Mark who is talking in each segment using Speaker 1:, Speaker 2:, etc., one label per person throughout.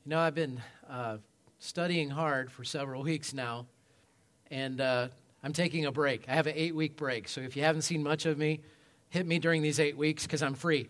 Speaker 1: I've been studying hard for several weeks now, and I'm taking a break. I have an 8-week break, so if you haven't seen much of me, hit me during these 8 weeks because I'm free.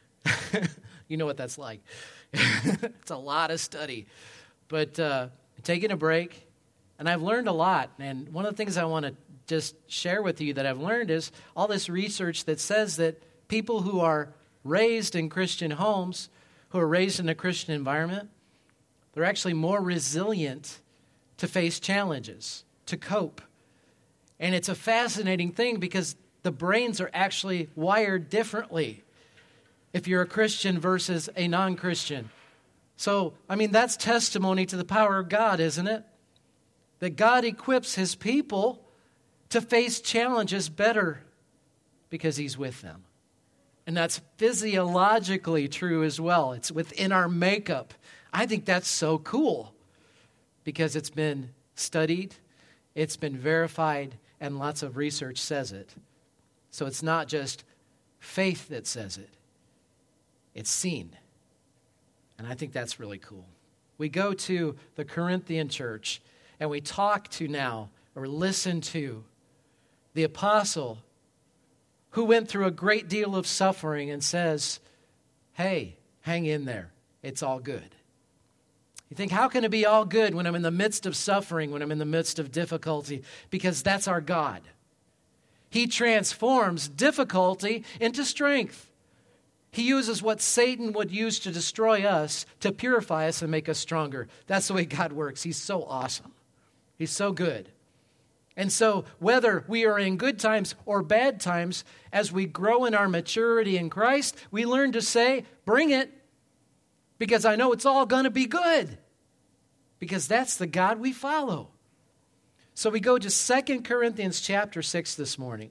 Speaker 1: You know what that's like. It's a lot of study. But I'm taking a break, and I've learned a lot. And one of the things I want to just share with you that I've learned is all this research that says that people who are raised in Christian homes, who are raised in a Christian environment, they're actually more resilient to face challenges, to cope. And it's a fascinating thing because the brains are actually wired differently if you're a Christian versus a non-Christian. So, that's testimony to the power of God, isn't it? That God equips His people to face challenges better because He's with them. And that's physiologically true as well. It's within our makeup. I think that's so cool because it's been studied, it's been verified, and lots of research says it. So it's not just faith that says it. It's seen. And I think that's really cool. We go to the Corinthian church and we talk to now, or listen to, the apostle who went through a great deal of suffering and says, hey, hang in there. It's all good. You think, how can it be all good when I'm in the midst of suffering, when I'm in the midst of difficulty? Because that's our God. He transforms difficulty into strength. He uses what Satan would use to destroy us to purify us and make us stronger. That's the way God works. He's so awesome. He's so good. And so whether we are in good times or bad times, as we grow in our maturity in Christ, we learn to say, bring it, because I know it's all going to be good, because that's the God we follow. So we go to 2 Corinthians chapter 6 this morning,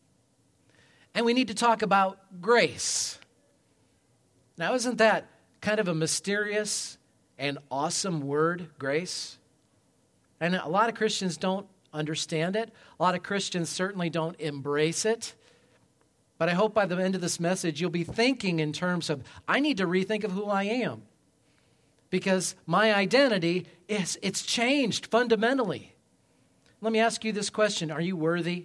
Speaker 1: and we need to talk about grace. Now, isn't that kind of a mysterious and awesome word, grace? And a lot of Christians don't understand it. A lot of Christians certainly don't embrace it. But I hope by the end of this message, you'll be thinking in terms of, I need to rethink of who I am. Because my identity, it's changed fundamentally. Let me ask you this question. Are you worthy?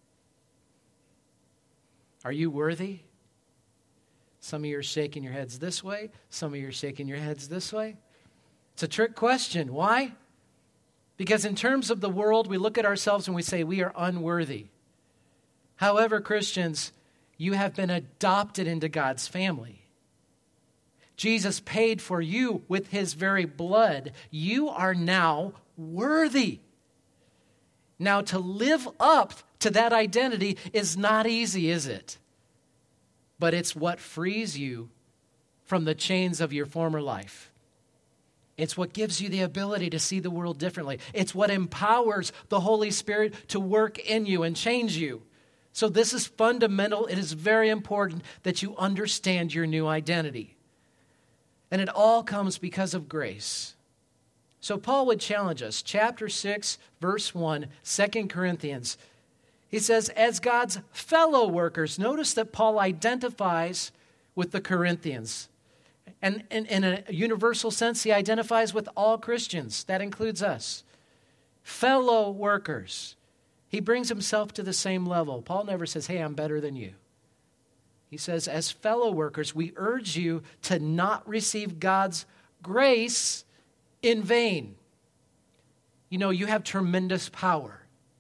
Speaker 1: Are you worthy? Some of you are shaking your heads this way. Some of you are shaking your heads this way. It's a trick question. Why? Because in terms of the world, we look at ourselves and we say we are unworthy. However, Christians, you have been adopted into God's family. Jesus paid for you with His very blood. You are now worthy. Now, to live up to that identity is not easy, is it? But it's what frees you from the chains of your former life. It's what gives you the ability to see the world differently. It's what empowers the Holy Spirit to work in you and change you. So this is fundamental. It is very important that you understand your new identity. And it all comes because of grace. So Paul would challenge us. Chapter 6, verse 1, 2 Corinthians. He says, as God's fellow workers. Notice that Paul identifies with the Corinthians. And in a universal sense, he identifies with all Christians. That includes us. Fellow workers. He brings himself to the same level. Paul never says, hey, I'm better than you. He says, as fellow workers, we urge you to not receive God's grace in vain. You know, you have tremendous power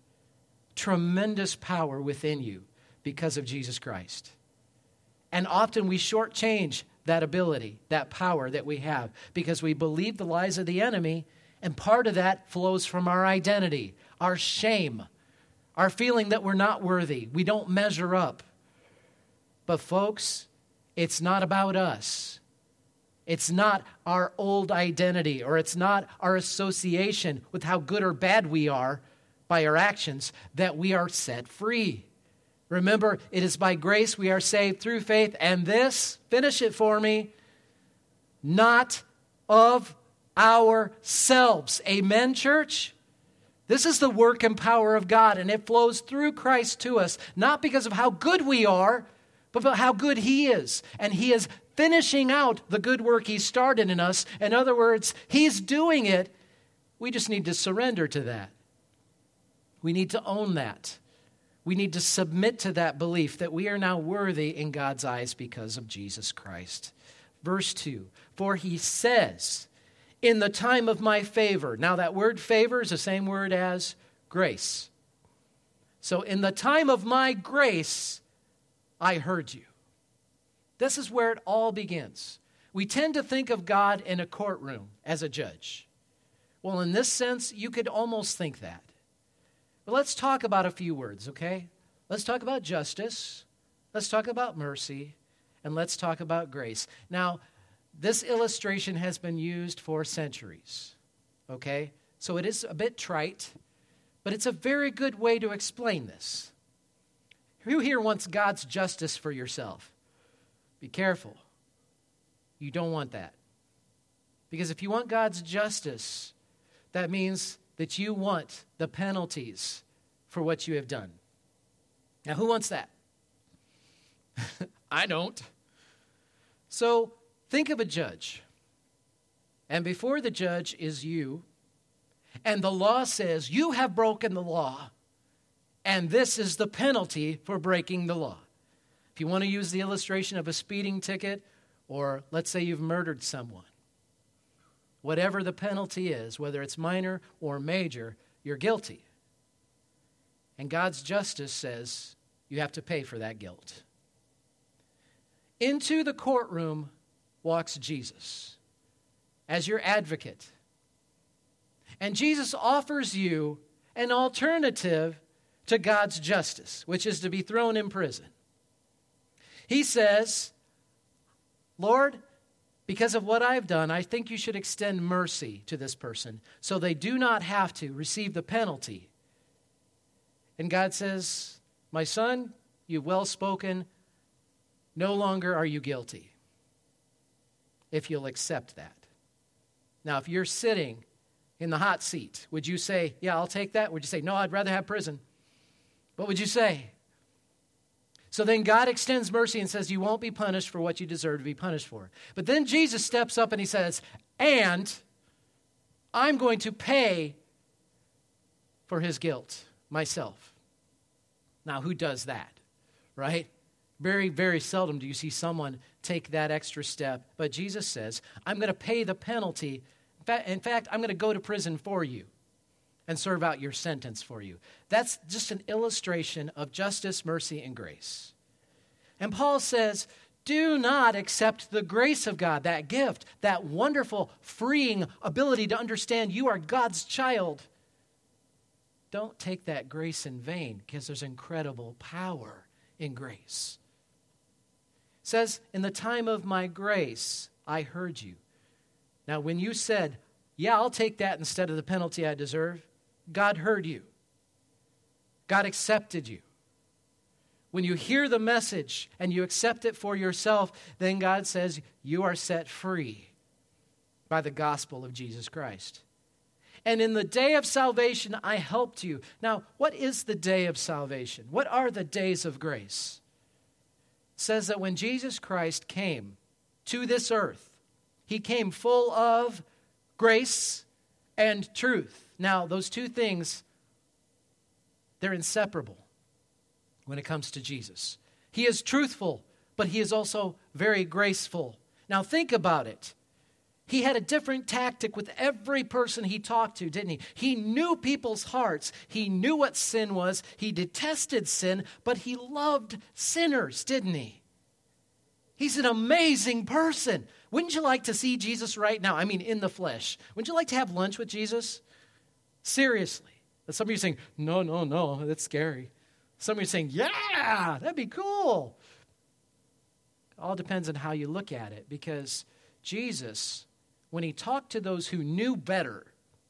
Speaker 1: within you because of Jesus Christ. And often we shortchange that ability, that power that we have, because we believe the lies of the enemy, and part of that flows from our identity, our shame, our feeling that we're not worthy, we don't measure up. But folks, it's not about us. It's not our old identity, or it's not our association with how good or bad we are by our actions that we are set free. Remember, it is by grace we are saved through faith, and this, finish it for me, not of ourselves. Amen, church? This is the work and power of God, and it flows through Christ to us, not because of how good we are, but how good He is. And He has finishing out the good work he started in us. In other words, he's doing it. We just need to surrender to that. We need to own that. We need to submit to that belief that we are now worthy in God's eyes because of Jesus Christ. Verse 2, for he says, in the time of my favor. Now that word favor is the same word as grace. So in the time of my grace, I heard you. This is where it all begins. We tend to think of God in a courtroom as a judge. Well, in this sense, you could almost think that. But let's talk about a few words, okay? Let's talk about justice. Let's talk about mercy. And let's talk about grace. Now, this illustration has been used for centuries, okay? So it is a bit trite, but it's a very good way to explain this. Who here wants God's justice for yourself? Be careful. You don't want that. Because if you want God's justice, that means that you want the penalties for what you have done. Now, who wants that? I don't. So, think of a judge. And before the judge is you, and the law says you have broken the law, and this is the penalty for breaking the law. If you want to use the illustration of a speeding ticket, or let's say you've murdered someone, whatever the penalty is, whether it's minor or major, you're guilty. And God's justice says you have to pay for that guilt. Into the courtroom walks Jesus as your advocate. And Jesus offers you an alternative to God's justice, which is to be thrown in prison. He says, Lord, because of what I've done, I think you should extend mercy to this person so they do not have to receive the penalty. And God says, my son, you've well spoken. No longer are you guilty if you'll accept that. Now, if you're sitting in the hot seat, would you say, yeah, I'll take that? Would you say, no, I'd rather have prison? What would you say? So then God extends mercy and says, you won't be punished for what you deserve to be punished for. But then Jesus steps up and he says, and I'm going to pay for his guilt myself. Now, who does that, right? Very, very seldom do you see someone take that extra step. But Jesus says, I'm going to pay the penalty. In fact, I'm going to go to prison for you and serve out your sentence for you. That's just an illustration of justice, mercy, and grace. And Paul says, do not accept the grace of God, that gift, that wonderful, freeing ability to understand you are God's child. Don't take that grace in vain, because there's incredible power in grace. It says, in the time of my grace, I heard you. Now, when you said, yeah, I'll take that instead of the penalty I deserve, God heard you. God accepted you. When you hear the message and you accept it for yourself, then God says you are set free by the gospel of Jesus Christ. And in the day of salvation, I helped you. Now, what is the day of salvation? What are the days of grace? It says that when Jesus Christ came to this earth, he came full of grace and truth. Now, those two things, they're inseparable when it comes to Jesus. He is truthful, but he is also very graceful. Now, think about it. He had a different tactic with every person he talked to, didn't he? He knew people's hearts. He knew what sin was. He detested sin, but he loved sinners, didn't he? He's an amazing person. Wouldn't you like to see Jesus right now? I mean, in the flesh. Wouldn't you like to have lunch with Jesus? Seriously. Some of you are saying, no, that's scary. Some of you are saying, yeah, that'd be cool. It all depends on how you look at it, because Jesus, when he talked to those who knew better,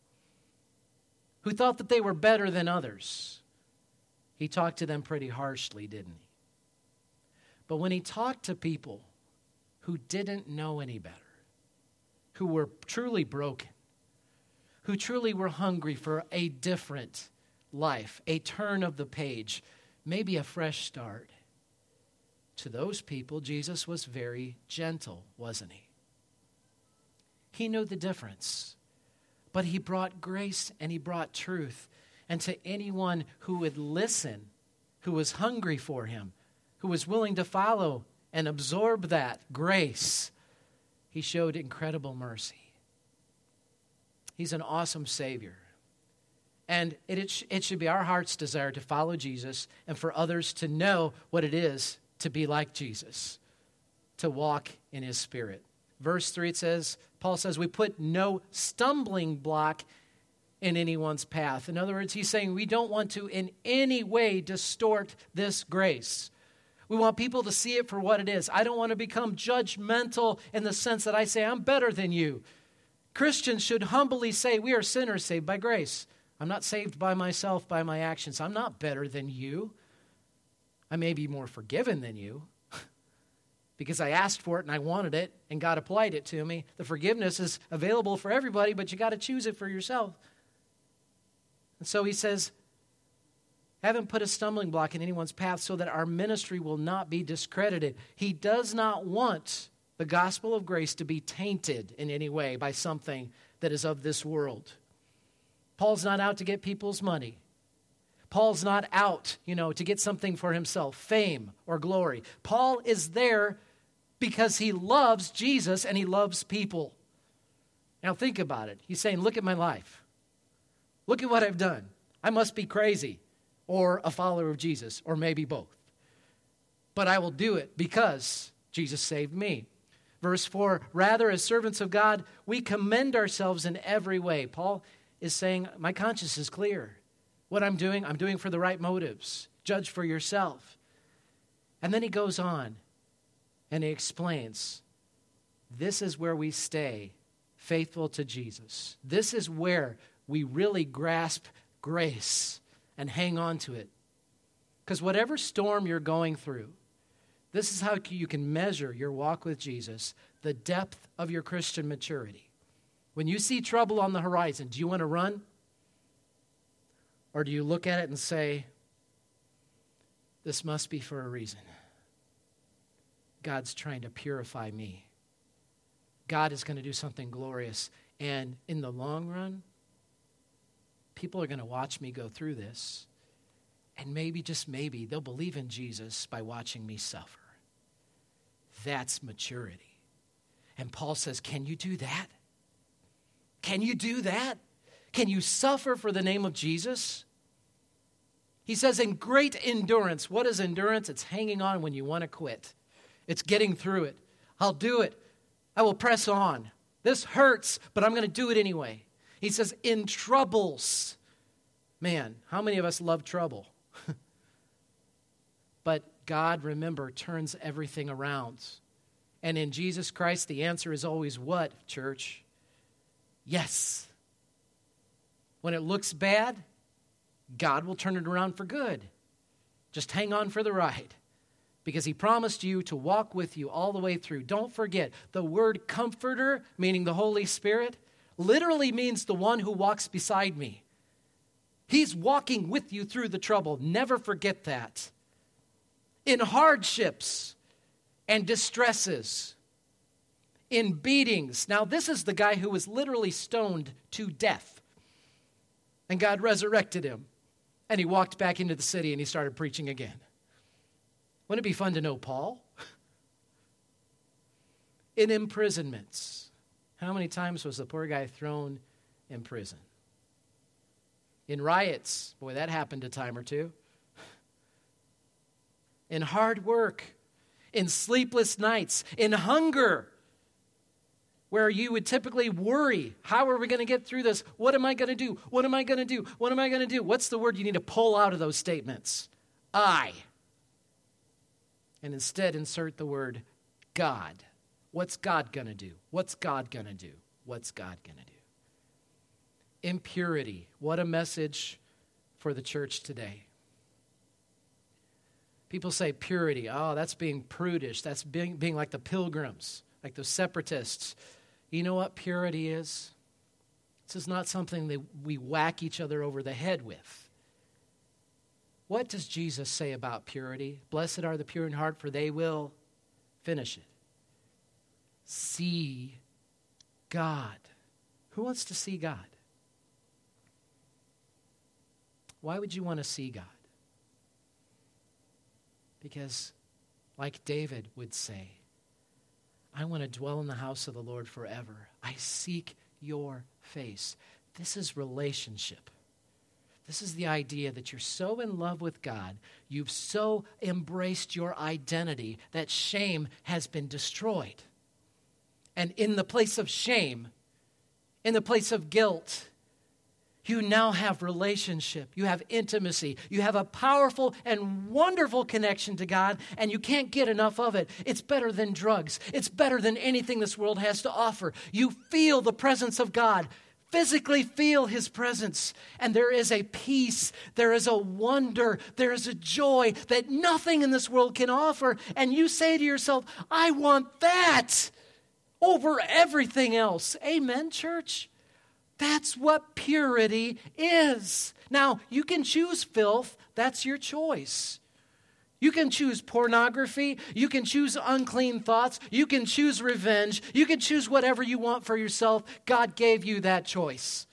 Speaker 1: who thought that they were better than others, he talked to them pretty harshly, didn't he? But when he talked to people who didn't know any better, who were truly broken, who truly were hungry for a different life, a turn of the page, maybe a fresh start, To those people, Jesus was very gentle, wasn't he? He knew the difference. But he brought grace and he brought truth. And to anyone who would listen, who was hungry for him, who was willing to follow and absorb that grace, he showed incredible mercy. He's an awesome Savior. And it should be our heart's desire to follow Jesus and for others to know what it is to be like Jesus, to walk in his Spirit. Verse 3, Paul says, we put no stumbling block in anyone's path. In other words, he's saying we don't want to in any way distort this grace. We want people to see it for what it is. I don't want to become judgmental in the sense that I say I'm better than you. Christians should humbly say we are sinners saved by grace. I'm not saved by myself, by my actions. I'm not better than you. I may be more forgiven than you because I asked for it and I wanted it and God applied it to me. The forgiveness is available for everybody, but you got to choose it for yourself. And so he says, haven't put a stumbling block in anyone's path so that our ministry will not be discredited. He does not want the gospel of grace to be tainted in any way by something that is of this world. Paul's not out to get people's money. Paul's not out, to get something for himself, fame or glory. Paul is there because he loves Jesus and he loves people. Now think about it. He's saying, look at my life. Look at what I've done. I must be crazy or a follower of Jesus or maybe both. But I will do it because Jesus saved me. Verse 4, rather as servants of God, we commend ourselves in every way. Paul is saying, my conscience is clear. What I'm doing for the right motives. Judge for yourself. And then he goes on and he explains, this is where we stay faithful to Jesus. This is where we really grasp grace and hang on to it. Because whatever storm you're going through, this is how you can measure your walk with Jesus, the depth of your Christian maturity. When you see trouble on the horizon, do you want to run? Or do you look at it and say, this must be for a reason. God's trying to purify me. God is going to do something glorious. And in the long run, people are going to watch me go through this. And maybe, just maybe, they'll believe in Jesus by watching me suffer. That's maturity. And Paul says, can you do that? Can you do that? Can you suffer for the name of Jesus? He says, in great endurance. What is endurance? It's hanging on when you want to quit. It's getting through it. I'll do it. I will press on. This hurts, but I'm going to do it anyway. He says, in troubles. Man, how many of us love trouble? But God, remember, turns everything around. And in Jesus Christ, the answer is always what, church? Yes. When it looks bad, God will turn it around for good. Just hang on for the ride. Because he promised you to walk with you all the way through. Don't forget, the word comforter, meaning the Holy Spirit, literally means the one who walks beside me. He's walking with you through the trouble. Never forget that. In hardships and distresses, in beatings. Now, this is the guy who was literally stoned to death. And God resurrected him. And he walked back into the city and he started preaching again. Wouldn't it be fun to know Paul? In imprisonments. How many times was the poor guy thrown in prison? In riots. Boy, that happened a time or two. In hard work, in sleepless nights, in hunger, where you would typically worry, how are we going to get through this? What am I going to do? What am I going to do? What am I going to do? What's the word you need to pull out of those statements? I. And instead insert the word God. What's God going to do? What's God going to do? What's God going to do? Impurity. What a message for the church today. People say purity. Oh, that's being prudish. That's being like the pilgrims, like those separatists. You know what purity is? This is not something that we whack each other over the head with. What does Jesus say about purity? Blessed are the pure in heart, for they will finish it. See God. Who wants to see God? Why would you want to see God? Because, like David would say, I want to dwell in the house of the Lord forever. I seek your face. This is relationship. This is the idea that you're so in love with God, you've so embraced your identity that shame has been destroyed. And in the place of shame, in the place of guilt, you now have relationship. You have intimacy. You have a powerful and wonderful connection to God, and you can't get enough of it. It's better than drugs. It's better than anything this world has to offer. You feel the presence of God. Physically feel his presence. And there is a peace, there is a wonder, there is a joy that nothing in this world can offer. And you say to yourself, I want that over everything else. Amen, church? That's what purity is. Now, you can choose filth. That's your choice. You can choose pornography. You can choose unclean thoughts. You can choose revenge. You can choose whatever you want for yourself. God gave you that choice.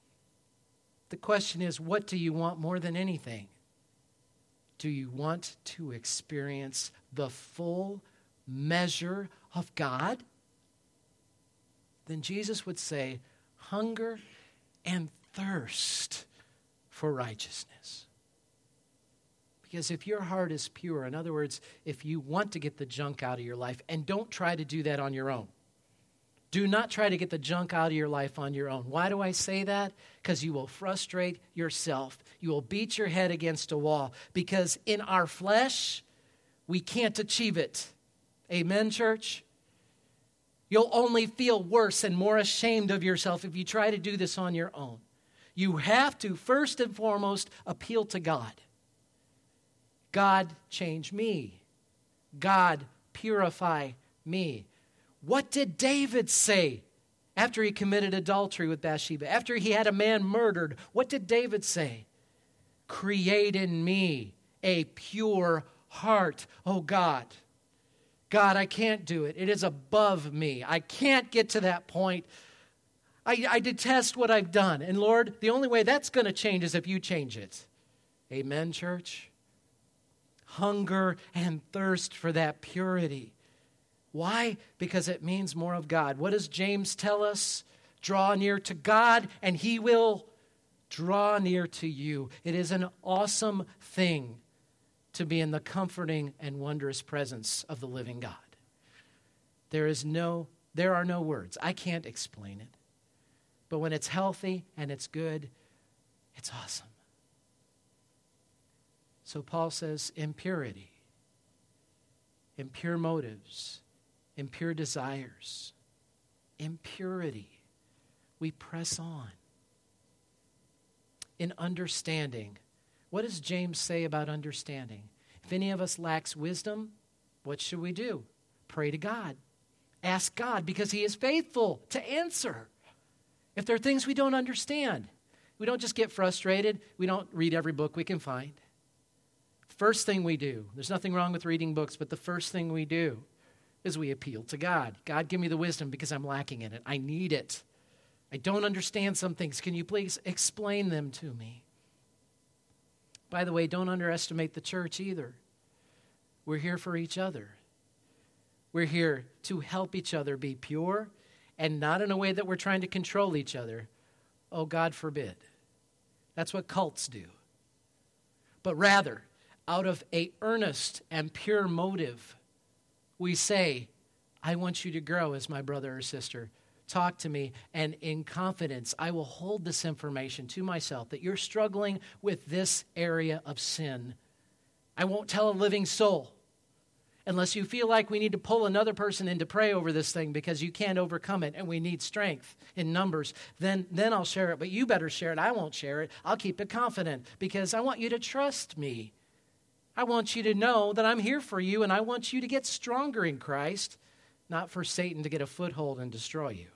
Speaker 1: The question is, what do you want more than anything? Do you want to experience the full measure of God? Then Jesus would say, hunger and thirst for righteousness. Because if your heart is pure, in other words, if you want to get the junk out of your life, and don't try to do that on your own. Do not try to get the junk out of your life on your own. Why do I say that? Because you will frustrate yourself. You will beat your head against a wall. Because in our flesh, we can't achieve it. Amen, church? You'll only feel worse and more ashamed of yourself if you try to do this on your own. You have to, first and foremost, appeal to God. God, change me. God, purify me. What did David say after he committed adultery with Bathsheba? After he had a man murdered, what did David say? Create in me a pure heart, O God. God, I can't do it. It is above me. I can't get to that point. I detest what I've done. And Lord, the only way that's going to change is if you change it. Amen, church? Hunger and thirst for that purity. Why? Because it means more of God. What does James tell us? Draw near to God and he will draw near to you. It is an awesome thing to be in the comforting and wondrous presence of the living God. There are no words. I can't explain it. But when it's healthy and it's good, it's awesome. So Paul says impurity, impure motives, impure desires, impurity. We press on. In understanding, what does James say about understanding? If any of us lacks wisdom, what should we do? Pray to God. Ask God because he is faithful to answer. If there are things we don't understand, we don't just get frustrated. We don't read every book we can find. First thing we do, there's nothing wrong with reading books, but the first thing we do is we appeal to God. God, give me the wisdom because I'm lacking in it. I need it. I don't understand some things. Can you please explain them to me? By the way, don't underestimate the church either. We're here for each other. We're here to help each other be pure and not in a way that we're trying to control each other. Oh, God forbid. That's what cults do. But rather, out of an earnest and pure motive, we say, I want you to grow as my brother or sister. Talk to me, and in confidence, I will hold this information to myself that you're struggling with this area of sin. I won't tell a living soul unless you feel like we need to pull another person in to pray over this thing because you can't overcome it and we need strength in numbers. Then I'll share it, but you better share it. I won't share it. I'll keep it confident because I want you to trust me. I want you to know that I'm here for you, and I want you to get stronger in Christ, not for Satan to get a foothold and destroy you.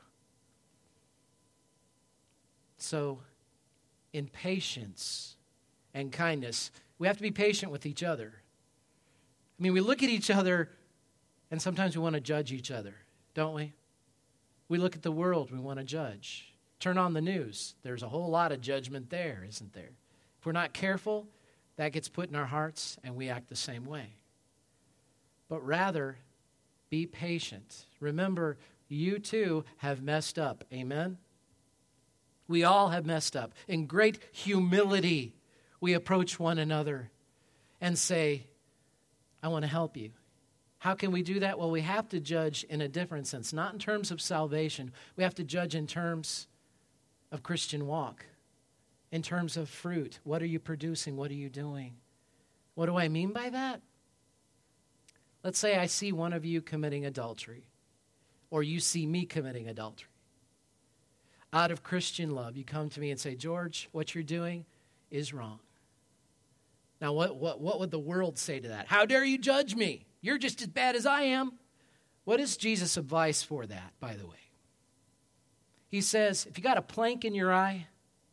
Speaker 1: So, in patience and kindness, We have to be patient with each other. I mean, we look at each other, and sometimes we want to judge each other, don't we? We look at the world, we want to judge. Turn on the news. There's a whole lot of judgment there, isn't there? If we're not careful, that gets put in our hearts, and we act the same way. But rather, be patient. Remember, you too have messed up. Amen? We all have messed up. In great humility, we approach one another and say, I want to help you. How can we do that? Well, we have to judge in a different sense, not in terms of salvation. We have to judge in terms of Christian walk, in terms of fruit. What are you producing? What are you doing? What do I mean by that? Let's say I see one of you committing adultery, or you see me committing adultery. Out of Christian love, you come to me and say, George, what you're doing is wrong. Now, what would the world say to that? How dare you judge me? You're just as bad as I am. What is Jesus' advice for that, by the way? He says, if you got a plank in your eye,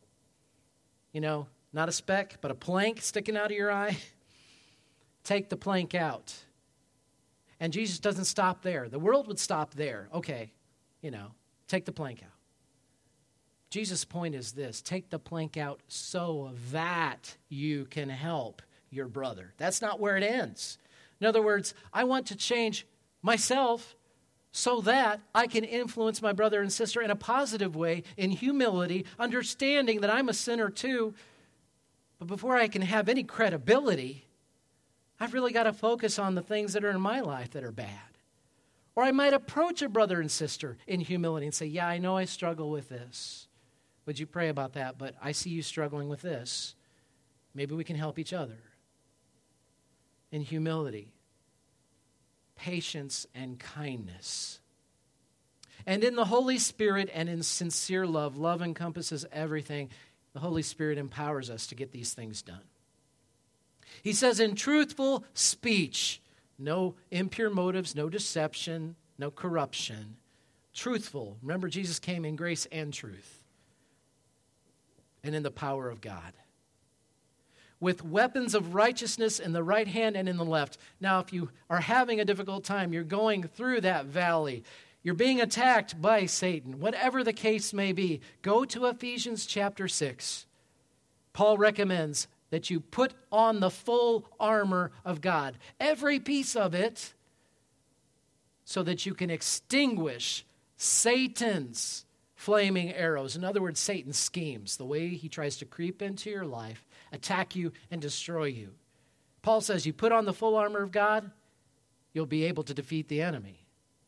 Speaker 1: not a speck, but a plank sticking out of your eye, take the plank out. And Jesus doesn't stop there. The world would stop there. Okay, take the plank out. Jesus' point is this: take the plank out so that you can help your brother. That's not where it ends. In other words, I want to change myself so that I can influence my brother and sister in a positive way, in humility, understanding that I'm a sinner too. But before I can have any credibility, I've really got to focus on the things that are in my life that are bad. Or I might approach a brother and sister in humility and say, yeah, I know I struggle with this. Would you pray about that? But I see you struggling with this. Maybe we can help each other. In humility, patience, and kindness. And in the Holy Spirit and in sincere love, love encompasses everything. The Holy Spirit empowers us to get these things done. He says in truthful speech, no impure motives, no deception, no corruption. Truthful. Remember, Jesus came in grace and truth. And in the power of God. With weapons of righteousness in the right hand and in the left. Now, if you are having a difficult time, you're going through that valley, you're being attacked by Satan, whatever the case may be, go to Ephesians chapter 6. Paul recommends that you put on the full armor of God, every piece of it, so that you can extinguish Satan's flaming arrows. In other words, Satan's schemes, the way he tries to creep into your life, attack you, and destroy you. Paul says you put on the full armor of God, you'll be able to defeat the enemy.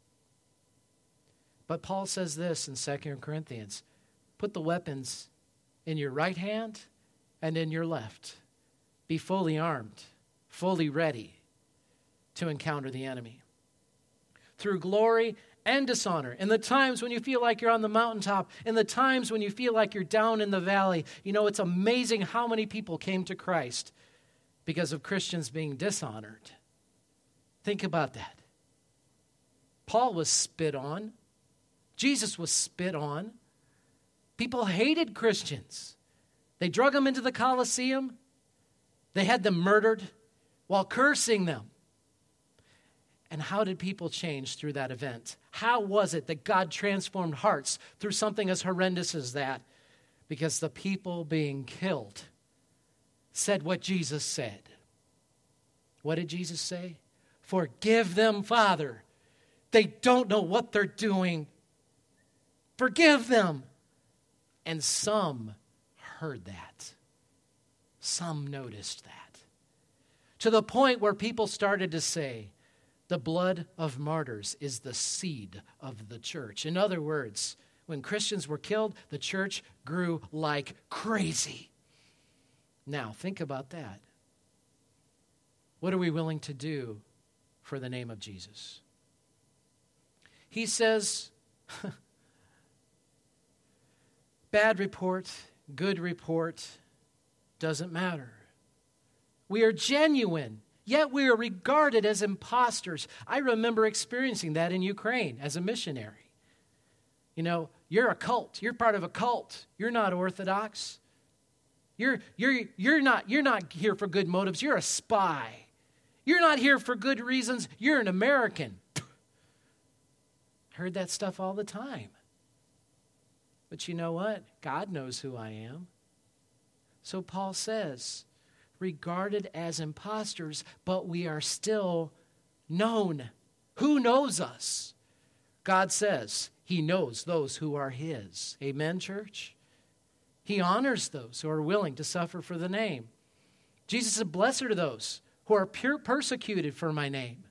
Speaker 1: But Paul says this in 2 Corinthians, put the weapons in your right hand and in your left. Be fully armed, fully ready to encounter the enemy. Through glory and dishonor. In the times when you feel like you're on the mountaintop, in the times when you feel like you're down in the valley, it's amazing how many people came to Christ because of Christians being dishonored. Think about that. Paul was spit on. Jesus was spit on. People hated Christians. They drug them into the Colosseum. They had them murdered while cursing them. And how did people change through that event? How was it that God transformed hearts through something as horrendous as that? Because the people being killed said what Jesus said. What did Jesus say? Forgive them, Father. They don't know what they're doing. Forgive them. And some heard that. Some noticed that. To the point where people started to say, the blood of martyrs is the seed of the church. In other words, when Christians were killed, the church grew like crazy. Now, think about that. What are we willing to do for the name of Jesus? He says, bad report, good report, doesn't matter. We are genuine. Yet we are regarded as imposters. I remember experiencing that in Ukraine as a missionary. You're a cult. You're part of a cult. You're not Orthodox. You're not here for good motives. You're a spy. You're not here for good reasons. You're an American. Heard that stuff all the time. But you know what? God knows who I am. So Paul says, regarded as impostors, but we are still known. Who knows us? God says he knows those who are his. Amen, church? He honors those who are willing to suffer for the name. Jesus said, blessed are those who are persecuted for my name,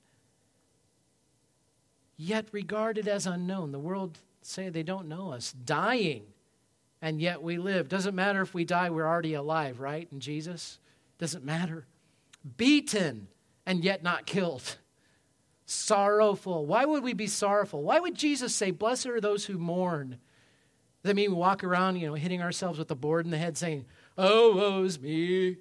Speaker 1: yet regarded as unknown. The world say they don't know us. Dying, and yet we live. Doesn't matter if we die, we're already alive, right? In Jesus? Doesn't matter. Beaten, and yet not killed. Sorrowful. Why would we be sorrowful? Why would Jesus say, blessed are those who mourn? Does that mean we walk around, hitting ourselves with a board in the head saying, oh, woe's me?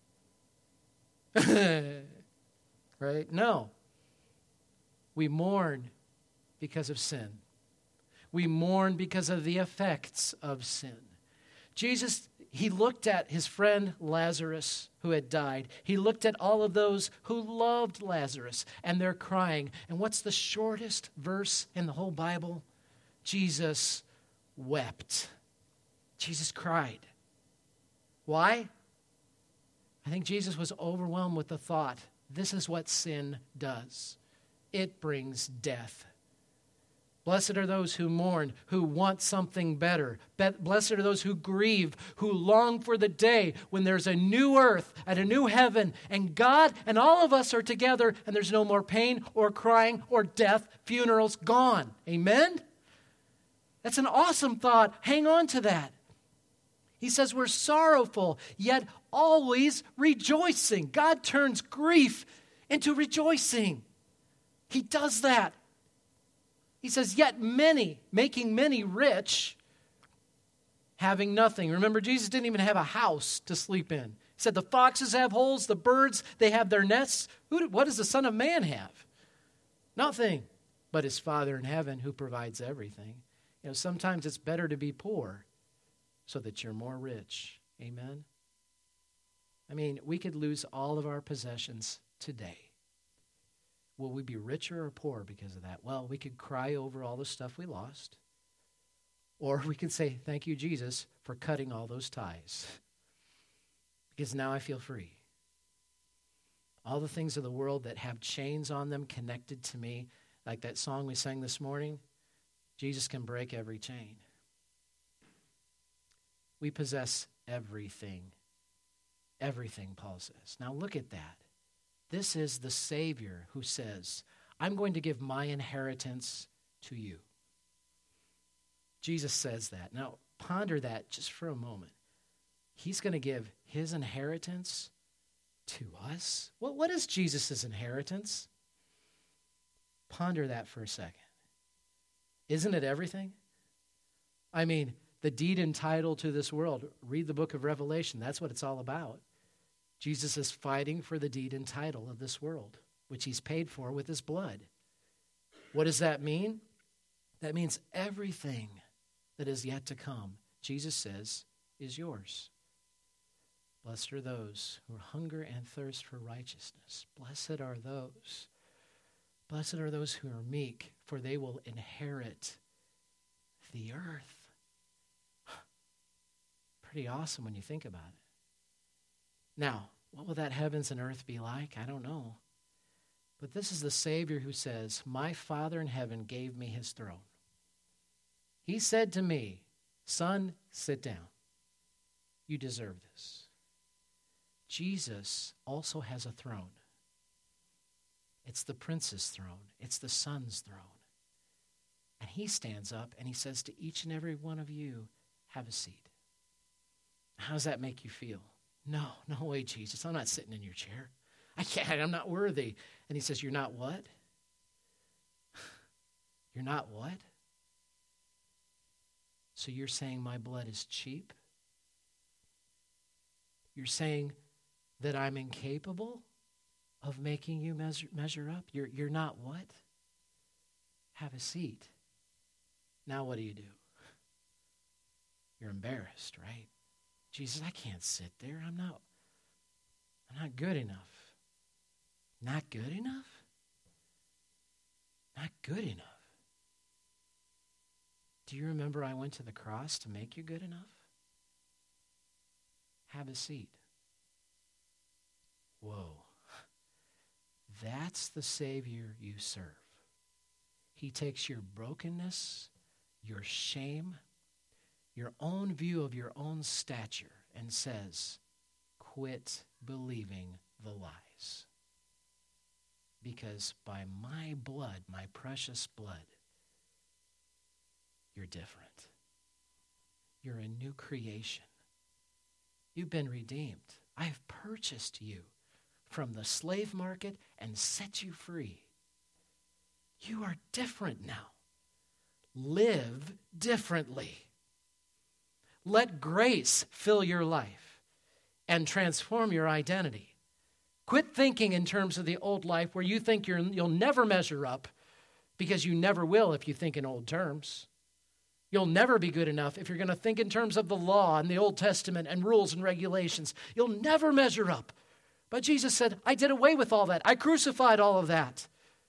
Speaker 1: Right? No. We mourn because of sin. We mourn because of the effects of sin. Jesus, he looked at his friend Lazarus who had died. He looked at all of those who loved Lazarus, and they're crying. And what's the shortest verse in the whole Bible? Jesus wept. Jesus cried. Why? I think Jesus was overwhelmed with the thought, this is what sin does. It brings death. Blessed are those who mourn, who want something better. Blessed are those who grieve, who long for the day when there's a new earth and a new heaven, and God and all of us are together, and there's no more pain or crying or death, funerals gone. Amen? That's an awesome thought. Hang on to that. He says we're sorrowful, yet always rejoicing. God turns grief into rejoicing. He does that. He says, yet many, making many rich, having nothing. Remember, Jesus didn't even have a house to sleep in. He said the foxes have holes, the birds, they have their nests. What does the Son of Man have? Nothing but his Father in heaven who provides everything. Sometimes it's better to be poor so that you're more rich. Amen? I mean, we could lose all of our possessions today. Will we be richer or poorer because of that? Well, we could cry over all the stuff we lost. Or we could say, thank you, Jesus, for cutting all those ties. Because now I feel free. All the things of the world that have chains on them connected to me, like that song we sang this morning, Jesus can break every chain. We possess everything. Everything, Paul says. Now look at that. This is the Savior who says, I'm going to give my inheritance to you. Jesus says that. Now, ponder that just for a moment. He's going to give his inheritance to us? What is Jesus' inheritance? Ponder that for a second. Isn't it everything? I mean, the deed and title to this world. Read the book of Revelation. That's what it's all about. Jesus is fighting for the deed and title of this world, which he's paid for with his blood. What does that mean? That means everything that is yet to come, Jesus says, is yours. Blessed are those who hunger and thirst for righteousness. Blessed are those. Blessed are those who are meek, for they will inherit the earth. Pretty awesome when you think about it. Now, what will that heavens and earth be like? I don't know. But this is the Savior who says, my Father in heaven gave me his throne. He said to me, son, sit down. You deserve this. Jesus also has a throne. It's the Prince's throne. It's the Son's throne. And he stands up and he says to each and every one of you, have a seat. How does that make you feel? No way, Jesus. I'm not sitting in your chair. I can't. I'm not worthy. And he says, you're not what? You're not what? So you're saying my blood is cheap? You're saying that I'm incapable of making you measure up? You're not what? Have a seat. Now what do? You're embarrassed, right? Jesus, I can't sit there. I'm not good enough. Not good enough? Not good enough. Do you remember I went to the cross to make you good enough? Have a seat. Whoa. That's the Savior you serve. He takes your brokenness, your shame, your own view of your own stature, and says, quit believing the lies. Because by my blood, my precious blood, you're different. You're a new creation. You've been redeemed. I have purchased you from the slave market and set you free. You are different now. Live differently. Let grace fill your life and transform your identity. Quit thinking in terms of the old life where you think you'll never measure up, because you never will if you think in old terms. You'll never be good enough if you're going to think in terms of the law and the Old Testament and rules and regulations. You'll never measure up. But Jesus said, I did away with all that. I crucified all of that.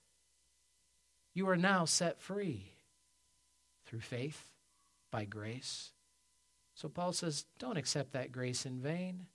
Speaker 1: You are now set free through faith, by grace. So Paul says, don't accept that grace in vain.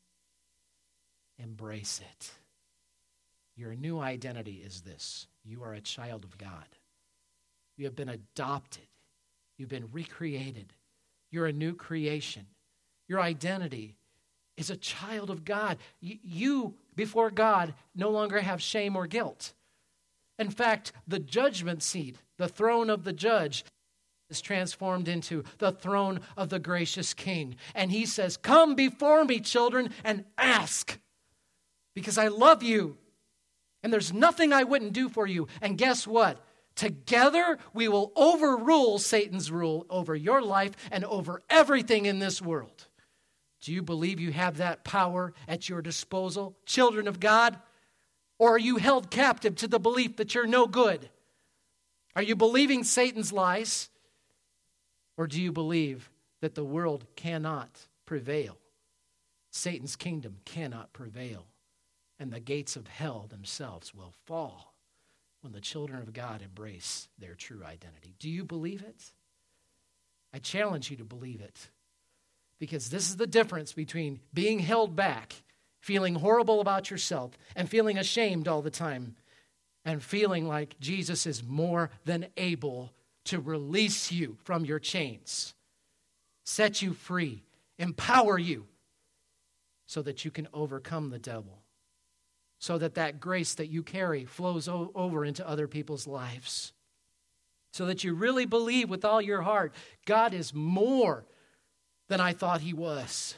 Speaker 1: Embrace it. Your new identity is this. You are a child of God. You have been adopted. You've been recreated. You're a new creation. Your identity is a child of God. You, before God, no longer have shame or guilt. In fact, the judgment seat, the throne of the judge, is transformed into the throne of the gracious King. And he says, come before me, children, and ask, because I love you. And there's nothing I wouldn't do for you. And guess what? Together, we will overrule Satan's rule over your life and over everything in this world. Do you believe you have that power at your disposal, children of God? Or are you held captive to the belief that you're no good? Are you believing Satan's lies? Or do you believe that the world cannot prevail? Satan's kingdom cannot prevail. And the gates of hell themselves will fall when the children of God embrace their true identity. Do you believe it? I challenge you to believe it. Because this is the difference between being held back, feeling horrible about yourself, and feeling ashamed all the time, and feeling like Jesus is more than able to release you from your chains, set you free, empower you, so that you can overcome the devil, so that that grace that you carry flows over into other people's lives, so that you really believe with all your heart, God is more than I thought he was.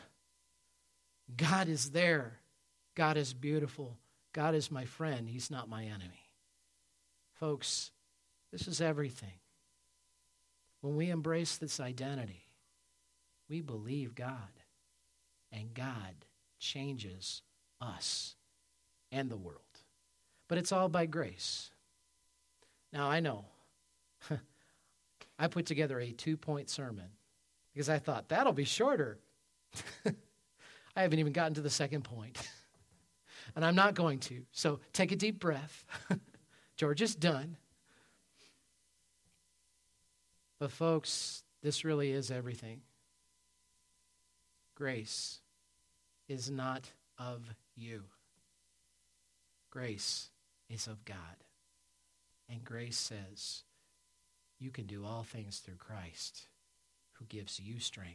Speaker 1: God is there. God is beautiful. God is my friend. He's not my enemy. Folks, this is everything. When we embrace this identity, we believe God, and God changes us and the world. But it's all by grace. Now, I know. I put together a 2-point sermon because I thought, that'll be shorter. I haven't even gotten to the second point. And I'm not going to. So take a deep breath. George is done. But folks, this really is everything. Grace is not of you. Grace is of God. And grace says, you can do all things through Christ, who gives you strength.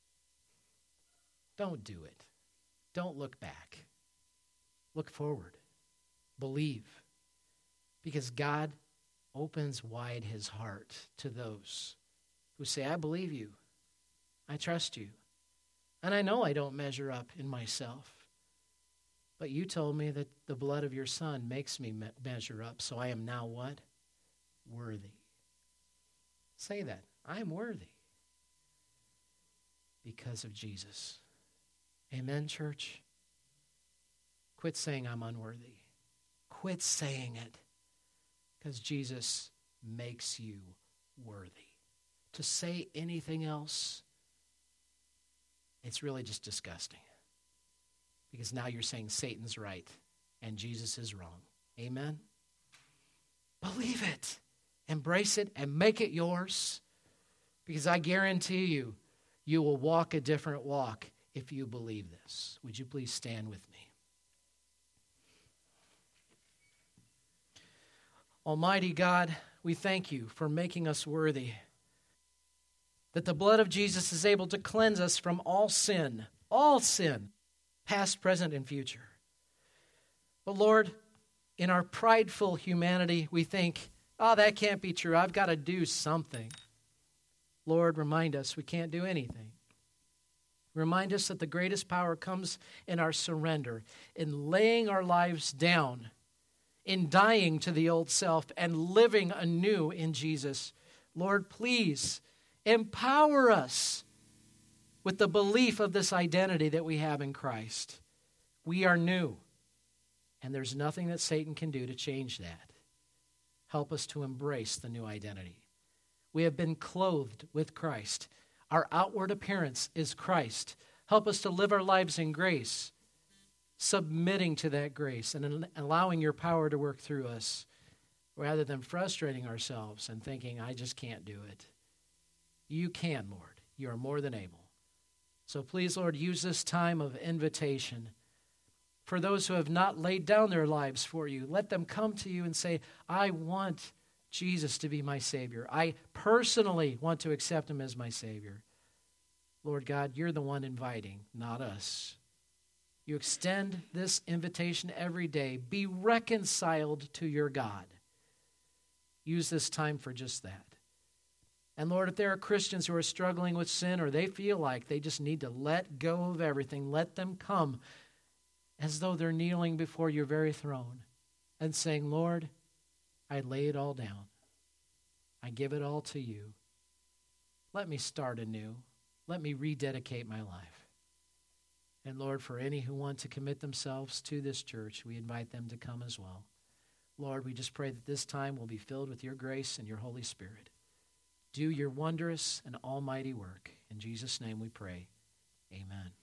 Speaker 1: Don't do it. Don't look back. Look forward. Believe. Because God opens wide his heart to those who say, I believe you. I trust you. And I know I don't measure up in myself. But you told me that the blood of your Son makes me measure up, so I am now what? Worthy. Say that. I am worthy because of Jesus. Amen, church? Quit saying I'm unworthy. Quit saying it, because Jesus makes you worthy. To say anything else, it's really just disgusting. Because now you're saying Satan's right and Jesus is wrong. Amen? Believe it. Embrace it and make it yours. Because I guarantee you, you will walk a different walk if you believe this. Would you please stand with me? Almighty God, we thank you for making us worthy, that the blood of Jesus is able to cleanse us from all sin, past, present, and future. But Lord, in our prideful humanity, we think, that can't be true. I've got to do something. Lord, remind us we can't do anything. Remind us that the greatest power comes in our surrender, in laying our lives down, in dying to the old self and living anew in Jesus. Lord, please empower us with the belief of this identity that we have in Christ. We are new, and there's nothing that Satan can do to change that. Help us to embrace the new identity. We have been clothed with Christ. Our outward appearance is Christ. Help us to live our lives in grace, submitting to that grace and allowing your power to work through us rather than frustrating ourselves and thinking, I just can't do it. You can, Lord. You are more than able. So please, Lord, use this time of invitation for those who have not laid down their lives for you. Let them come to you and say, I want Jesus to be my Savior. I personally want to accept him as my Savior. Lord God, you're the one inviting, not us. You extend this invitation every day. Be reconciled to your God. Use this time for just that. And Lord, if there are Christians who are struggling with sin or they feel like they just need to let go of everything, let them come as though they're kneeling before your very throne and saying, Lord, I lay it all down. I give it all to you. Let me start anew. Let me rededicate my life. And Lord, for any who want to commit themselves to this church, we invite them to come as well. Lord, we just pray that this time will be filled with your grace and your Holy Spirit. Do your wondrous and almighty work. In Jesus' name we pray. Amen.